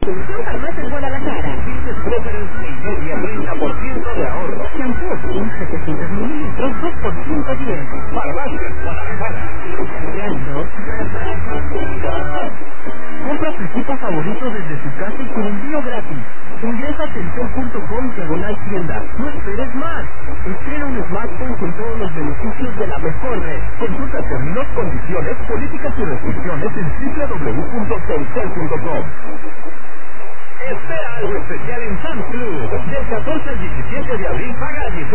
Solución Farmacia en Guadalajara. Dices Preference y media 30% de ahorro. Shampoo Skin 700 mililitros, 2 por 110. Farmacia en Guadalajara. Cargando. Compra tu equipo favorito desde tu casa y con envío gratis. Ingresa a telcel.com/tienda. No esperes más. Estrena un smartphone con todos los beneficios de la mejor red. Consulta términos, condiciones, políticas y restricciones en www.telcel.com. Espera algo especial en Sun Club. Del 14 al 17 de abril paga 18